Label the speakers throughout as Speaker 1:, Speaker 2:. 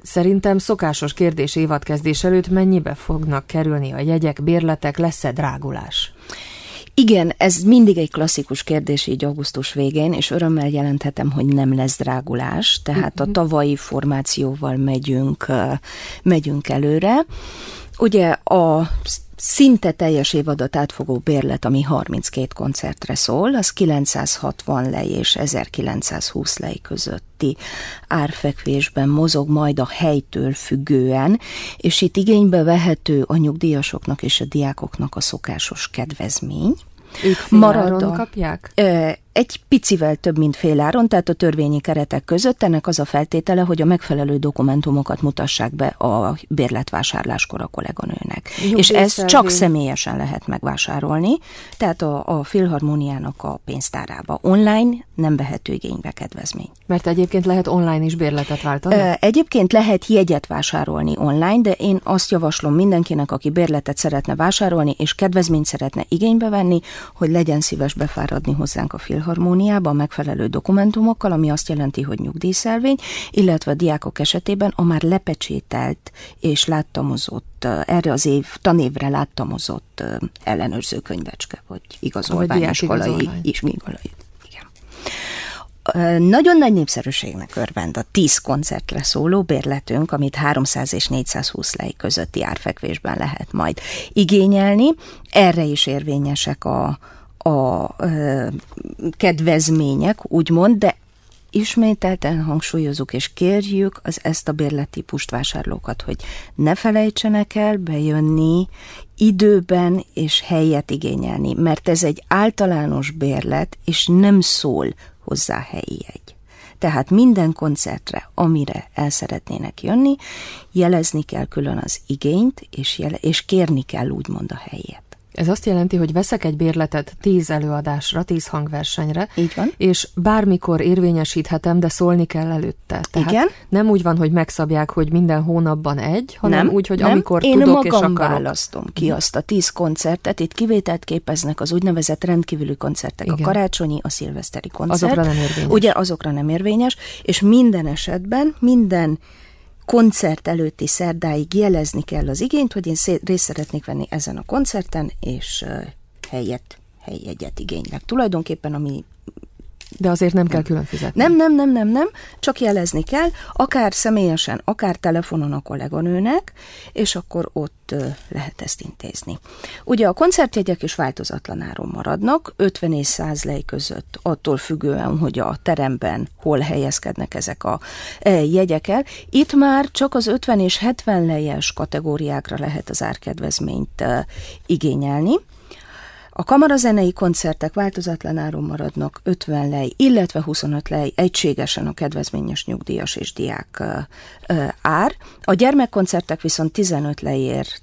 Speaker 1: Szerintem szokásos kérdés évadkezdés előtt mennyibe fognak kerülni a jegyek, bérletek, lesz-e drágulás?
Speaker 2: Igen, ez mindig egy klasszikus kérdés így augusztus végén, és örömmel jelenthetem, hogy nem lesz drágulás, tehát a tavalyi formációval megyünk előre. Ugye a szinte teljes évadat átfogó bérlet, ami 32 koncertre szól, az 960 lej és 1920 lej közötti árfekvésben mozog majd a helytől függően, és itt igénybe vehető a nyugdíjasoknak és a diákoknak a szokásos kedvezmény.
Speaker 1: Ők féláron kapják?
Speaker 2: Egy picivel több, mint féláron, tehát a törvényi keretek között. Ennek az a feltétele, hogy a megfelelő dokumentumokat mutassák be a bérletvásárláskor a kolléganőnek. És ezt csak személyesen lehet megvásárolni, tehát a Filharmóniának a pénztárába. Online nem vehető igénybe kedvezmény.
Speaker 1: Mert egyébként lehet online is bérletet váltani?
Speaker 2: Egyébként lehet jegyet vásárolni online, de én azt javaslom mindenkinek, aki bérletet szeretne vásárolni, és kedvezményt szeretne igénybe venni, hogy legyen szíves befáradni hozzánk a Filharmóniába a megfelelő dokumentumokkal, ami azt jelenti, hogy nyugdíjszelvény, illetve a diákok esetében a már lepecsételt és láttamozott, erre az tanévre láttamozott ellenőrző könyvecske, vagy igazolványiskolai iskolai. Nagyon nagy népszerűségnek örvend a 10 koncertre szóló bérletünk, amit 300 és 420 lej közötti árfekvésben lehet majd igényelni. Erre is érvényesek a kedvezmények, úgymond, de ismételten hangsúlyozunk és kérjük ezt a bérlettípust vásárlókat, hogy ne felejtsenek el bejönni időben és helyet igényelni, mert ez egy általános bérlet, és nem szól hozzá helyi jegy. Tehát minden koncertre, amire el szeretnének jönni, jelezni kell külön az igényt, és kérni kell úgymond a helyet.
Speaker 1: Ez azt jelenti, hogy veszek egy bérletet 10 előadásra, 10 hangversenyre,
Speaker 2: így van.
Speaker 1: És bármikor érvényesíthetem, de szólni kell előtte. Tehát
Speaker 2: igen.
Speaker 1: Nem úgy van, hogy megszabják, hogy minden hónapban egy, hanem
Speaker 2: nem,
Speaker 1: úgy, hogy
Speaker 2: nem.
Speaker 1: amikor
Speaker 2: én
Speaker 1: tudok és
Speaker 2: magam
Speaker 1: akarok.
Speaker 2: Választom ki azt a 10 koncertet, itt kivételt képeznek az úgynevezett rendkívüli koncertek, igen. A karácsonyi, a szilveszteri koncert.
Speaker 1: Azokra nem érvényes.
Speaker 2: Ugye azokra nem érvényes, és minden esetben, minden koncert előtti szerdáig jelezni kell az igényt, hogy én részt szeretnék venni ezen a koncerten, és helyjegyet igénylek. Tulajdonképpen, ami...
Speaker 1: De azért nem kell külön fizetni.
Speaker 2: Nem, csak jelezni kell, akár személyesen, akár telefonon a kolléganőnek, és akkor ott lehet ezt intézni. Ugye a koncertjegyek is változatlan áron maradnak, 50 és 100 lej között, attól függően, hogy a teremben hol helyezkednek ezek a jegyek el. Itt már csak az 50 és 70 lejes kategóriákra lehet az árkedvezményt igényelni. A kamarazenei koncertek változatlan áron maradnak 50 lej, illetve 25 lej egységesen a kedvezményes nyugdíjas és diák ár. A gyermekkoncertek viszont 15 lejért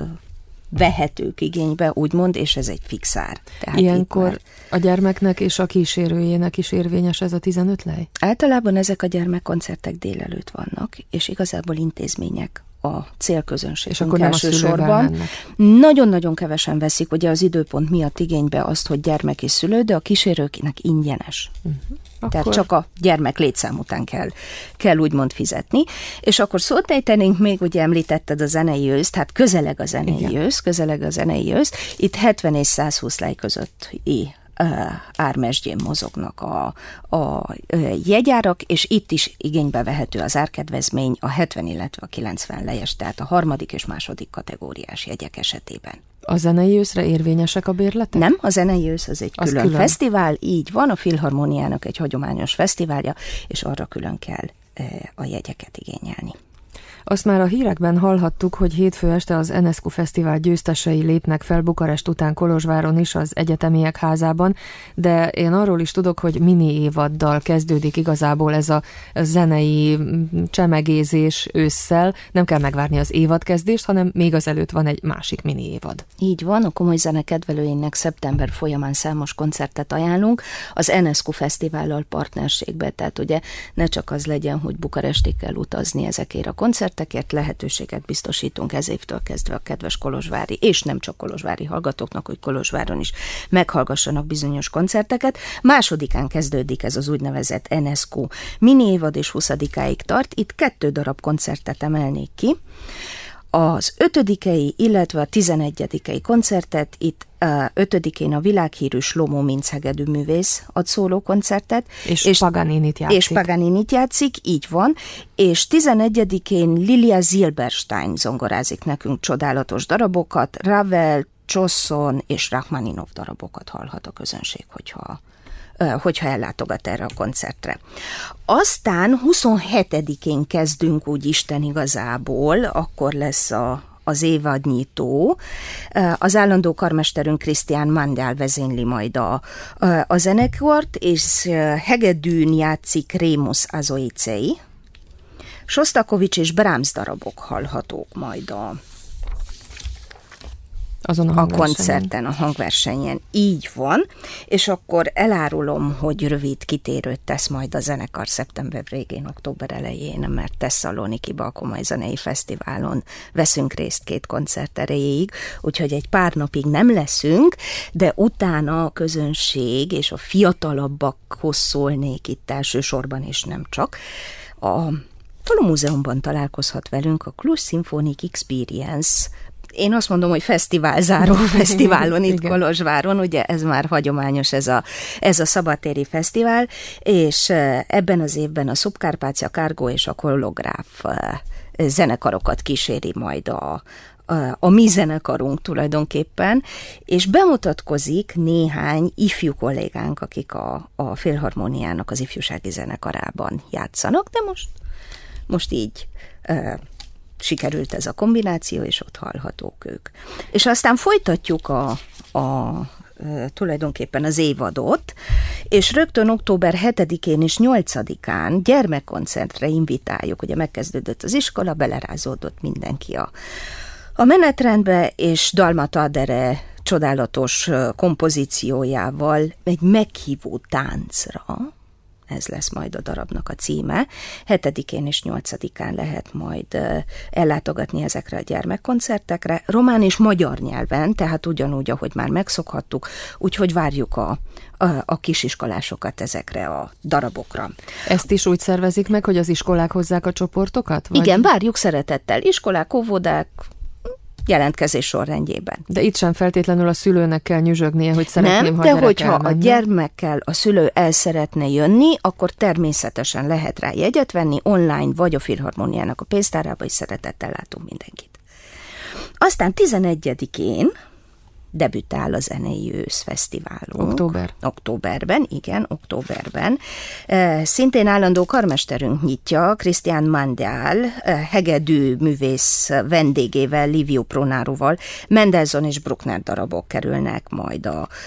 Speaker 2: vehetők igénybe, úgymond, és ez egy fix ár. Tehát
Speaker 1: ilyenkor a gyermeknek és a kísérőjének is érvényes ez a 15 lej?
Speaker 2: Általában ezek a gyermekkoncertek délelőtt vannak, és igazából intézmények a célközönségünk elsősorban. Nagyon-nagyon kevesen veszik ugye az időpont miatt igénybe azt, hogy gyermek és szülő, de a kísérőknek ingyenes. Tehát csak a gyermek létszám után kell úgymond fizetni. És akkor szót ejtenénk még, ugye említetted a zenei ősz, tehát közeleg a zenei ősz. Itt 70 és 120 lej között ármesdjén mozognak a jegyárak, és itt is igénybe vehető az árkedvezmény a 70, illetve a 90 lejes, tehát a harmadik és második kategóriás jegyek esetében.
Speaker 1: A zenei őszre érvényesek a bérletek?
Speaker 2: Nem, a zenei ősz az egy külön fesztivál, így van, a Filharmóniának egy hagyományos fesztiválja, és arra külön kell a jegyeket igényelni.
Speaker 1: Azt már a hírekben hallhattuk, hogy hétfő este az Enescu Fesztivál győztesei lépnek fel Bukarest után Kolozsváron is az Egyetemiek házában, de én arról is tudok, hogy mini évaddal kezdődik igazából ez a zenei csemegézés ősszel. Nem kell megvárni az évadkezdést, hanem még azelőtt van egy másik mini évad.
Speaker 2: Így van, a komoly zene kedvelőinek szeptember folyamán számos koncertet ajánlunk az Enescu Fesztivállal partnerségbe, tehát ugye ne csak az legyen, hogy Bukarestig kell utazni ezekért a koncertekért, koncertekért lehetőséget biztosítunk ez évtől kezdve a kedves kolozsvári, és nem csak kolozsvári hallgatóknak, hogy Kolozsváron is meghallgassanak bizonyos koncerteket. 2-án kezdődik ez az úgynevezett NSQ mini évad, és 20-áig tart. Itt 2 darab koncertet emelnék ki. Az 5-ei, illetve a 11-ei koncertet, itt 5-én a világhírű Shlomo Mintz hegedű művész ad szóló koncertet.
Speaker 1: És Paganinit játszik.
Speaker 2: És Paganinit játszik, így van. És 11-én Lilia Zilberstein zongorázik nekünk csodálatos darabokat, Ravel, Csosson és Rachmaninov darabokat hallhat a közönség, hogyha ellátogat erre a koncertre. Aztán 27-én kezdünk úgy Isten igazából, akkor lesz az évadnyitó. Az állandó karmesterünk Christian Mandel vezényli majd a zenekart, és hegedűn játszik Rémus Azoicei. Sostakovics és Brahms darabok hallhatók majd
Speaker 1: azon
Speaker 2: a koncerten, a hangversenyen. Így van, és akkor elárulom, hogy rövid kitérőt tesz majd a zenekar szeptember végén, október elején, mert Tesszalonikiba a Komoly Zenei Fesztiválon veszünk részt 2 koncert erejéig, úgyhogy egy pár napig nem leszünk, de utána a közönség és a fiatalabbakhoz szólnék itt elsősorban, és nem csak. A Falu Múzeumban találkozhat velünk a Cluj Symphonic Experience. Én azt mondom, hogy fesztiválzáró fesztiválon itt Kolozsváron, ugye ez már hagyományos, ez a szabadtéri fesztivál, és ebben az évben a Subkárpátia Kárgó és a Kollográf zenekarokat kíséri majd a mi zenekarunk tulajdonképpen, és bemutatkozik néhány ifjú kollégánk, akik a Filharmóniának az ifjúsági zenekarában játszanak, de most így sikerült ez a kombináció, és ott hallhatók ők. És aztán folytatjuk tulajdonképpen az évadot, és rögtön október 7-én és 8-án gyermekkoncertre invitáljuk. Ugye megkezdődött az iskola, belerázódott mindenki a menetrendbe, és Dalma Tadere csodálatos kompozíciójával egy meghívó táncra, ez lesz majd a darabnak a címe. 7-én és 8-án lehet majd ellátogatni ezekre a gyermekkoncertekre, román és magyar nyelven, tehát ugyanúgy, ahogy már megszokhattuk, úgyhogy várjuk a kisiskolásokat ezekre a darabokra.
Speaker 1: Ezt is úgy szervezik meg, hogy az iskolák hozzák a csoportokat? Vagy?
Speaker 2: Igen, várjuk szeretettel. Iskolák, óvodák, jelentkezés sorrendjében.
Speaker 1: De itt sem feltétlenül a szülőnek kell nyüzsögnie, hogy szeretném,
Speaker 2: ha de hogyha a gyermekkel a szülő el szeretne jönni, akkor természetesen lehet rá jegyet venni online, vagy a Filharmóniának a pénztárába, és szeretettel látunk mindenkit. Aztán 11-én debütál a Zenei Őszfesztiválunk. Októberben, igen, októberben. Szintén állandó karmesterünk nyitja, Christian Mandel, hegedű művész vendégével, Livio Pronároval, Mendelssohn és Bruckner darabok kerülnek majd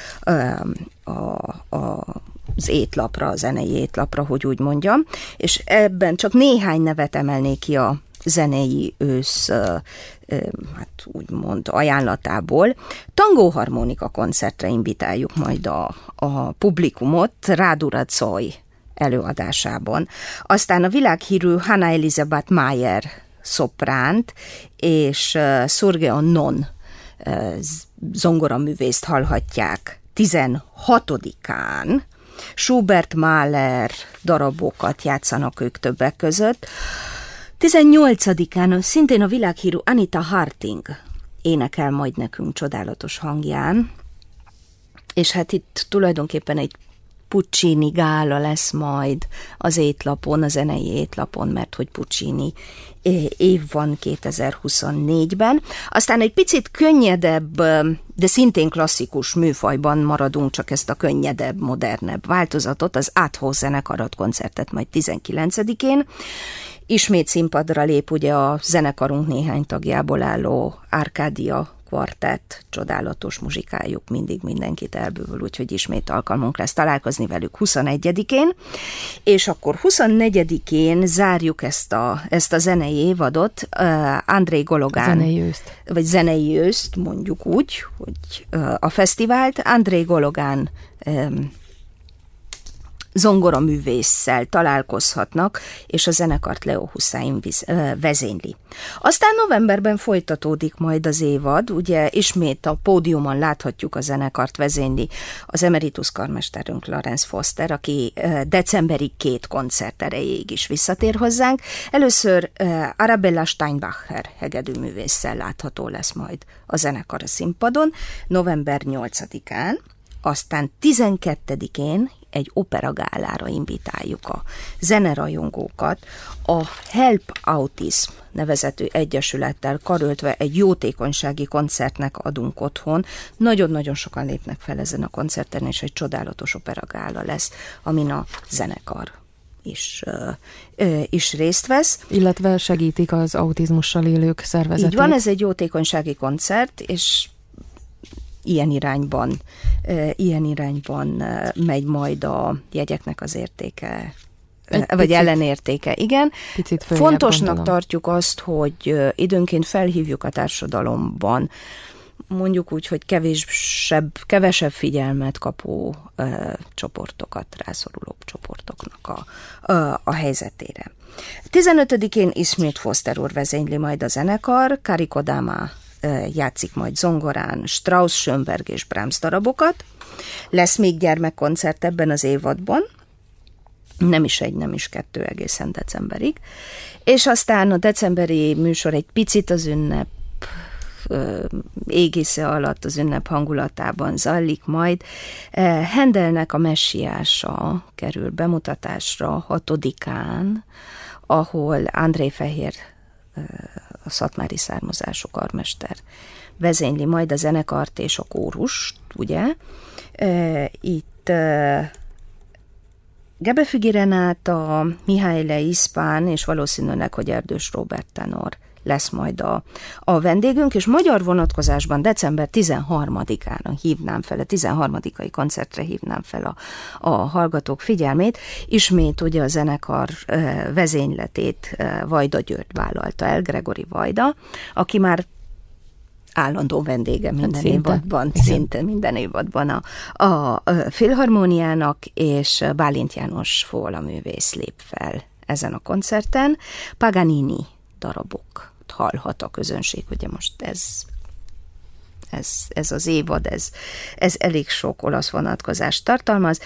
Speaker 2: az étlapra, a zenei étlapra, hogy úgy mondjam, és ebben csak néhány nevet emelnék ki a Zenei Ősz úgymond ajánlatából. Tangóharmonika koncertre invitáljuk majd a publikumot Rádu Racoj előadásában. Aztán a világhírű Hanna Elisabeth Mayer szopránt és Surgeon Non zongoraművészt hallhatják 16-án. Schubert, Mahler darabokat játszanak ők többek között. 18-án szintén a világhírű Anita Harting énekel majd nekünk csodálatos hangján, és hát itt tulajdonképpen egy Puccini gála lesz majd az étlapon, a zenei étlapon, mert hogy Puccini év van 2024-ben. Aztán egy picit könnyedebb, de szintén klasszikus műfajban maradunk, csak ezt a könnyedebb, modernebb változatot, az Átho zenekarat koncertet majd 19-én. Ismét színpadra lép ugye a zenekarunk néhány tagjából álló Arkádia kvartett, csodálatos muzsikájuk, mindig mindenkit elbűvül, úgyhogy ismét alkalmunk lesz találkozni velük 21-én, és akkor 24-én zárjuk ezt a zenei évadot, Andrei Gologán, zenei őszt, mondjuk úgy, hogy a fesztivált, Andrei Gologán zongoraművésszel találkozhatnak, és a zenekart Leo Hussein vezényli. Aztán novemberben folytatódik majd az évad, ugye ismét a pódiumon láthatjuk a zenekart vezényli az emeritus karmesterünk Lawrence Foster, aki decemberi 2 koncert erejéig is visszatér hozzánk. Először Arabella Steinbacher hegedűművésszel látható lesz majd a zenekar a színpadon, november 8-án, aztán 12-én egy operagálára invitáljuk a zenerajongókat. A Help Autism nevezetű egyesülettel karöltve egy jótékonysági koncertnek adunk otthon. Nagyon-nagyon sokan lépnek fel ezen a koncerten, és egy csodálatos operagála lesz, amin a zenekar is részt vesz.
Speaker 1: Illetve segítik az autizmussal élők szervezetét.
Speaker 2: Így van, ez egy jótékonysági koncert, és ilyen irányban megy majd a jegyeknek az értéke, vagy ellenértéke, igen. Fontosnak
Speaker 1: gondolom.
Speaker 2: tartjuk azt, hogy időnként felhívjuk a társadalomban, mondjuk úgy, hogy kevesebb figyelmet kapó csoportokat, rászoruló csoportoknak a helyzetére. 15-én ismét Foster úr vezényli majd a zenekar, Kari Kodama játszik majd zongorán Strauss, Schönberg és Brahms darabokat. Lesz még gyermekkoncert ebben az évadban, nem is 1, nem is 2, egészen decemberig. És aztán a decemberi műsor egy picit az ünnep égisze alatt, az ünnep hangulatában zajlik majd. Handelnek a Messiása kerül bemutatásra 6-án, ahol André Fehér, a szatmári származású karmester vezényli majd a zenekart és a kórust, ugye? Itt Gebefügi Renáta, Mihály Iszpán és valószínűleg, hogy Erdős Róbert tenor lesz majd a vendégünk, és magyar vonatkozásban december 13-án hívnám fel, a 13-ai koncertre hívnám fel a hallgatók figyelmét. Ismét ugye a zenekar vezényletét Vajda György vállalta el, Gregori Vajda, aki már állandó vendége minden évadban, szinte minden évadban a Filharmóniának, és Bálint János fólaművész lép fel ezen a koncerten. Paganini darabok hallhat a közönség, ugye most ez az évad, ez elég sok olasz vonatkozást tartalmaz,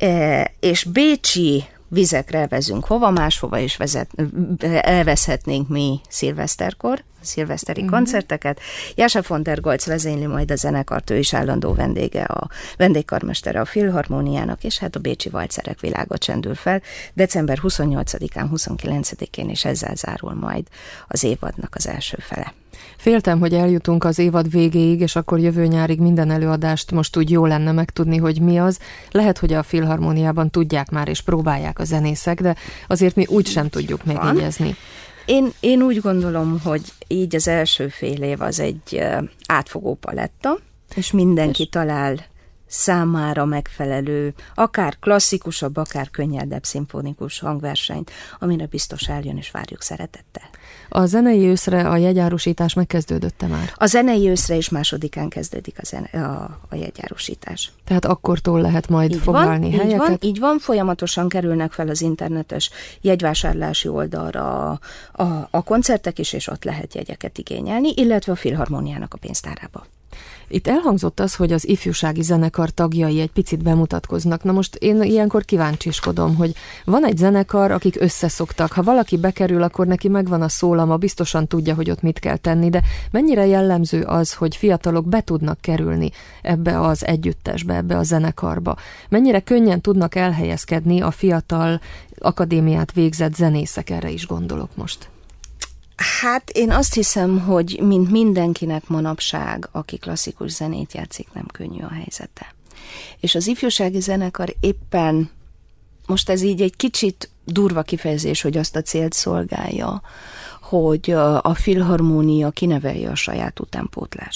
Speaker 2: és bécsi vizekre vezünk hova, máshova is elvezhetnénk mi szilveszterkor, szilveszteri koncerteket. Jása von der Goltz vezényli majd a zenekart, ő is állandó vendége, a vendégkarmestere a Filharmóniának, és hát a bécsi valcerek világa csendül fel december 28-án, 29-én, és ezzel zárul majd az évadnak az első fele.
Speaker 1: Féltem, hogy eljutunk az évad végéig, és akkor jövő nyárig minden előadást most úgy jó lenne megtudni, hogy mi az. Lehet, hogy a Filharmóniában tudják már, és próbálják a zenészek, de azért mi úgy sem tudjuk megjegyezni.
Speaker 2: Én úgy gondolom, hogy így az első fél év az egy átfogó paletta, és mindenki talál számára megfelelő, akár klasszikusabb, akár könnyedebb szimfonikus hangversenyt, amire biztos eljön, és várjuk szeretettel.
Speaker 1: A zenei őszre a jegyárusítás megkezdődött-e már?
Speaker 2: A zenei őszre is 2-án kezdődik a jegyárusítás.
Speaker 1: Tehát akkortól lehet majd foglalni helyeket?
Speaker 2: Így van, folyamatosan kerülnek fel az internetes jegyvásárlási oldalra a koncertek is, és ott lehet jegyeket igényelni, illetve a Filharmóniának a pénztárába.
Speaker 1: Itt elhangzott az, hogy az ifjúsági zenekar tagjai egy picit bemutatkoznak. Na most én ilyenkor kíváncsiskodom, hogy van egy zenekar, akik összeszoktak. Ha valaki bekerül, akkor neki megvan a szólama, biztosan tudja, hogy ott mit kell tenni, de mennyire jellemző az, hogy fiatalok be tudnak kerülni ebbe az együttesbe, ebbe a zenekarba? Mennyire könnyen tudnak elhelyezkedni a fiatal akadémiát végzett zenészek, erre is gondolok most.
Speaker 2: Hát én azt hiszem, hogy mint mindenkinek manapság, aki klasszikus zenét játszik, nem könnyű a helyzete. És az ifjúsági zenekar éppen, most ez így egy kicsit durva kifejezés, hogy azt a célt szolgálja, hogy a Filharmónia kinevelje a saját utánpótlását.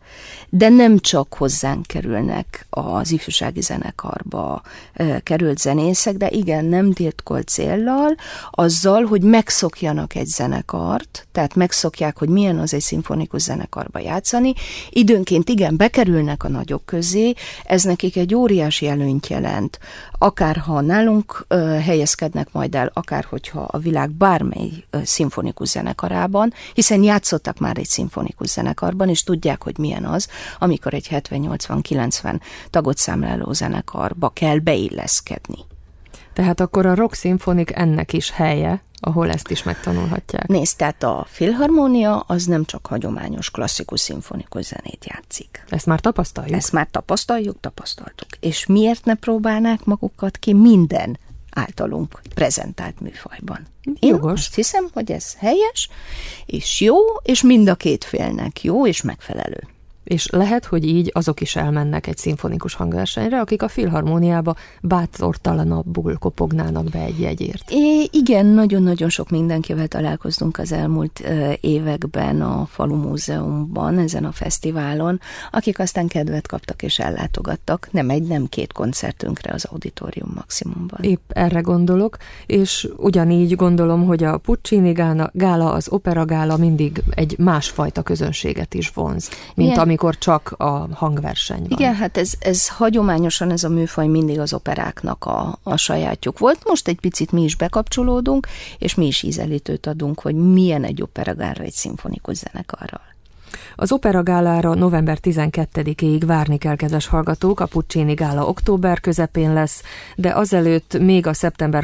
Speaker 2: de nem csak hozzánk kerülnek az ifjúsági zenekarba került zenészek, de igen, nem titkolt céllal, azzal, hogy megszokjanak egy zenekart, tehát megszokják, hogy milyen az egy szimfonikus zenekarba játszani. Időnként igen, bekerülnek a nagyok közé, ez nekik egy óriási előnyt jelent. Akár ha nálunk helyezkednek majd el, akár hogyha a világ bármely szimfonikus zenekarában, hiszen játszottak már egy szimfonikus zenekarban, és tudják, hogy milyen az, amikor egy 70-80-90 tagot számláló zenekarba kell beilleszkedni.
Speaker 1: Tehát akkor a Rock Symphonic ennek is helye, ahol ezt is megtanulhatják.
Speaker 2: Nézd, tehát a filharmónia az nem csak hagyományos, klasszikus, szimfonikus zenét játszik.
Speaker 1: Ezt már tapasztaljuk?
Speaker 2: Ezt már tapasztaltuk. És miért ne próbálnák magukat ki minden általunk prezentált műfajban? Én azt hiszem, hogy ez helyes, és jó, és mind a két félnek jó és megfelelő.
Speaker 1: És lehet, hogy így azok is elmennek egy szimfonikus hangversenyre, akik a filharmóniába bátortalanabbul kopognának be egy jegyért.
Speaker 2: Igen, nagyon-nagyon sok mindenkivel találkoztunk az elmúlt években a Falu Múzeumban, ezen a fesztiválon, akik aztán kedvet kaptak és ellátogattak, nem egy, nem két koncertünkre az Auditorium Maximumban.
Speaker 1: Épp erre gondolok, és ugyanígy gondolom, hogy a Puccini gála, az opera gála mindig egy másfajta közönséget is vonz, mint igen, amikor csak a hangverseny van.
Speaker 2: Igen, hát ez hagyományosan ez a műfaj mindig az operáknak a sajátjuk volt. Most egy picit mi is bekapcsolódunk, és mi is ízelítőt adunk, hogy milyen egy operagára egy szimfonikus zenekarral.
Speaker 1: Az operagálára november 12-ig várni kell, kedves hallgatók, a Puccini gála október közepén lesz, de azelőtt még a szeptember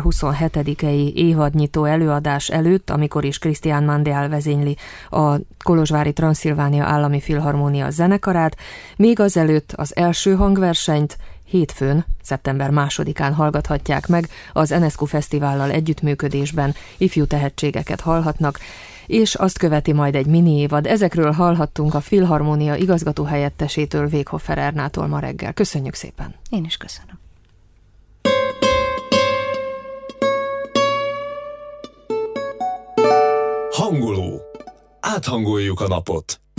Speaker 1: 27-i évadnyitó előadás előtt, amikor is Christian Mandeal vezényli a kolozsvári Transzilvánia Állami Filharmónia zenekarát, még azelőtt az első hangversenyt hétfőn, szeptember 2-án hallgathatják meg, az Enescu Fesztivállal együttműködésben ifjú tehetségeket hallhatnak, és azt követi majd egy mini évad. Ezekről hallhattunk a Filharmónia igazgatóhelyettesétől, Véghofer Ernától ma reggel. Köszönjük szépen!
Speaker 2: Én is köszönöm.
Speaker 3: Hangoló. Áthangoljuk a napot.